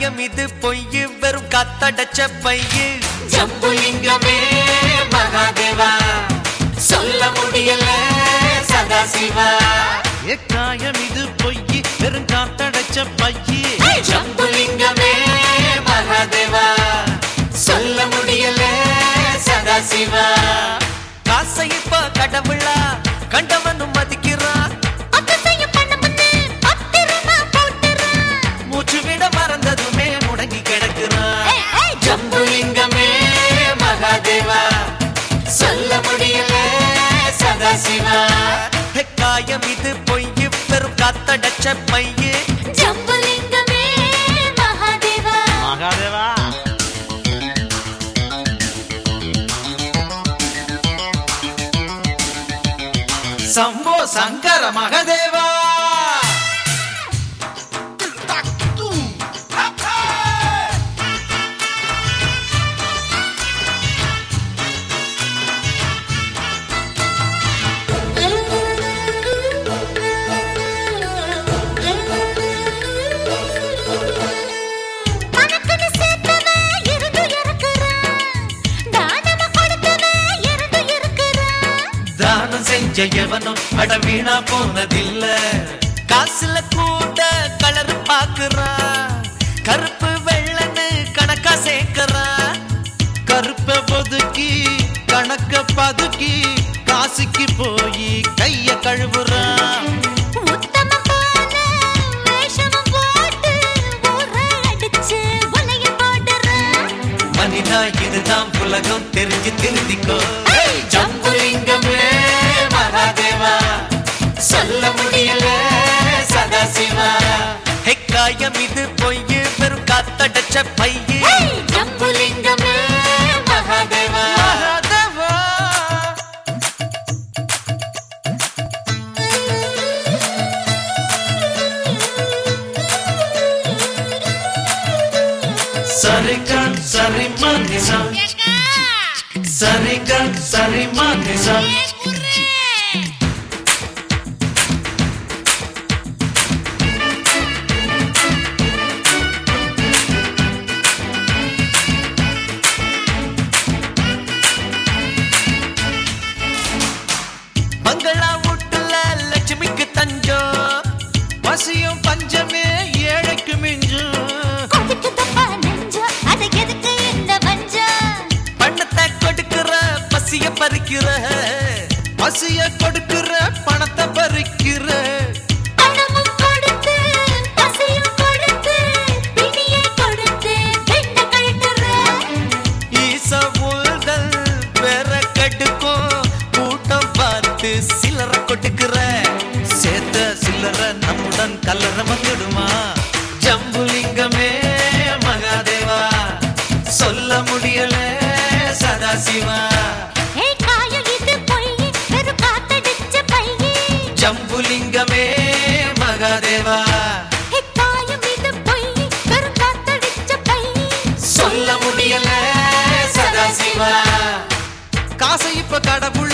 காயம் இது பொய்யு வெறும் காத்தடைச்ச பையு ஜம்புலிங்கமே மகாதேவா சொல்ல முடியல சதாசிவா காயம் இது பொய்யு வெறும் காத்தடைச்ச பையு ஜம்புலிங்கமே மகாதேவா சொல்ல முடியல சதாசிவா காசை இப்ப கடவுளா கண்டவனும் மதிக்கிறா மூச்சு விட மறந்ததுமே முடங்கி கிடக்குறா ஜம்புலிங்கமே மகாதேவா சொல்ல முடியல சதாசிவா காயம் இது பொய்யு பெரும் காத்தடைச்ச பையு ஜம்புலிங்கமே மகாதேவா மகாதேவா சம்போ சங்கர மகதேவா செஞ்சவனும் அட வீணா போனதில்ல காசுல கூட கலர் பாக்குறா கருப்பு வெள்ளன்னு கணக்கா சேர்க்கிறா கருப்ப ஒதுக்கி கணக்க பதுக்கி காசுக்கு போய் கைய கழுவுறா மனிதா இதுதான் உலகம் தெரிஞ்சு திருந்திக்கோ ஜம்புலிங்கமே மகாதேவா சொல்ல முடியல சதாசிவா காயம் இது பொய்யு வெறும் காத்தடைச்ச பையு ஜம்புலிங்கமே மகாதேவா மகாதேவா சரிகன் சரிமனிசா சரிகன் சரிமனிசா பங்களா வீட்டுல லட்சுமிக்கு தஞ்சம் பசியும் பஞ்சமே ஏழைக்கு மிஞ்சும் பணத்தை கொடுக்கிற பசிய பறிக்கிற பசிய கொடுக்கிற பணத்தை பறிக்கிற ஈச ஊழ்தல் வேற கடுக்கும் கூட்டம் பார்த்து சிலர கொடுக்கிற சேர்த்த சிலர நம்முடன் கல்லற வந்துடுமா ஜம்புலிங்கமே மகாதேவா சொல்ல முடியல சதாசிவா ஜம்புலிங்கமே மகாதேவா சொல்ல முடியல சதாசிவா காசை இப்ப கடவுள்